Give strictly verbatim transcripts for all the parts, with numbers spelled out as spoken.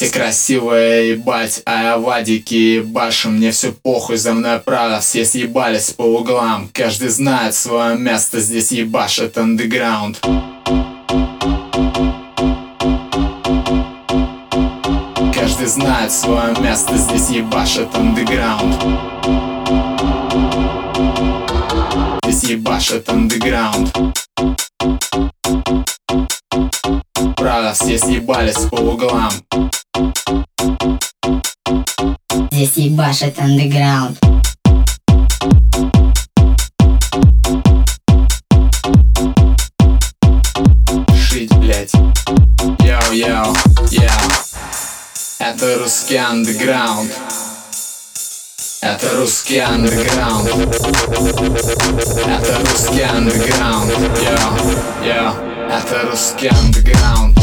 Все красивые, ебать, а я вадики ебашу. Мне все похуй, за мной правда, все съебались по углам. Каждый знает свое место, здесь ебашит андеграунд. Каждый знает свое место, здесь ебашит андеграунд. Здесь ебашит андеграунд. Правда, все съебались по углам. Здесь ебашит андеграунд. Шить, блять. Йоу-йоу, йоу. Это русский андеграунд. Это русский андеграунд. Это русский андеграунд. Йоу, йоу. Это русский андеграунд.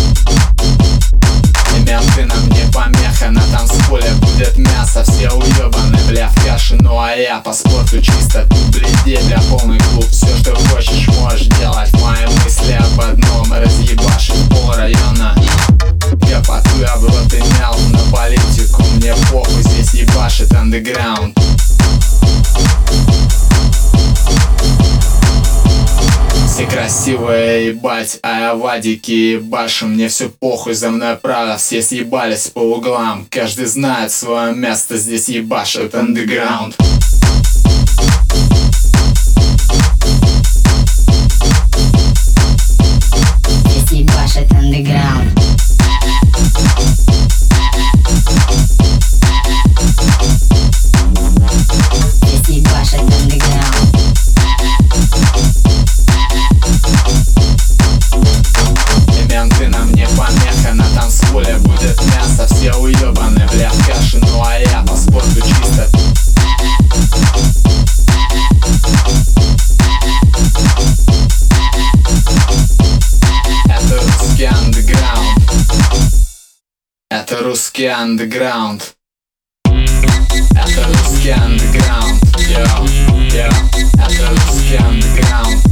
И менты нам не помеха. На танцполе будет мясо. Все уебаны, бля, в каше. Ну а я по спорту чисто. Тут бледей, бля, полный клуб. Все, что хочешь, можешь делать. Мои мысли об одном: разъебашить пол района. Я поту, я в рот имел. На политику мне похуй, здесь ебашит андеграунд. Все красивые, ебать, а я вадики ебашу. Мне все похуй, за мной правда, все съебались по углам. Каждый знает свое место, здесь ебашит андеграунд. Здесь ебашит андеграунд. Здесь ебашит андеграунд. И менты нам не помеха. На танцполе будет мясо. Все уебаны, бля, в каше. Ну а я по спорту чисто. Это русский андеграунд. Это русский андеграунд. Это русский андеграунд. Йоу, йоу. Это русский андеграунд.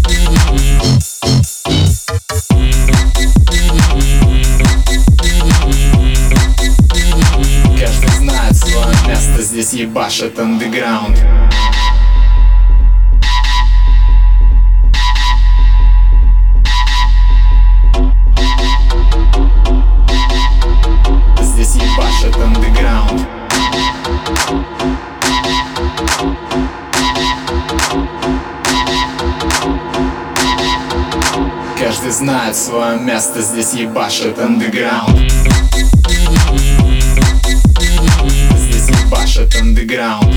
Каждый знает свое место, здесь ебашит андеграунд. Здесь ебашит андеграунд. Каждый знает свое место, здесь ебашит андеграунд. Здесь ебашит андеграунд.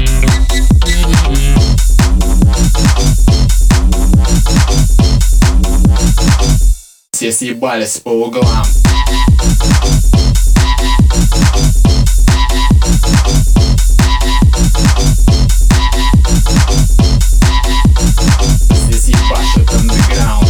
Все съебались по углам. Здесь ебашит андеграунд.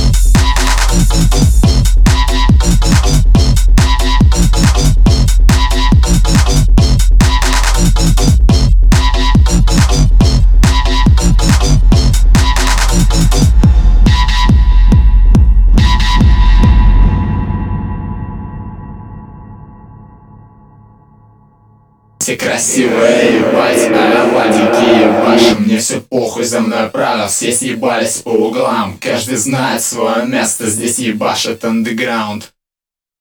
Все красивые, ебать, а я вадики ебашу. Мне все похуй, за мной правда, все съебались по углам. Каждый знает свое место, здесь ебашит андеграунд.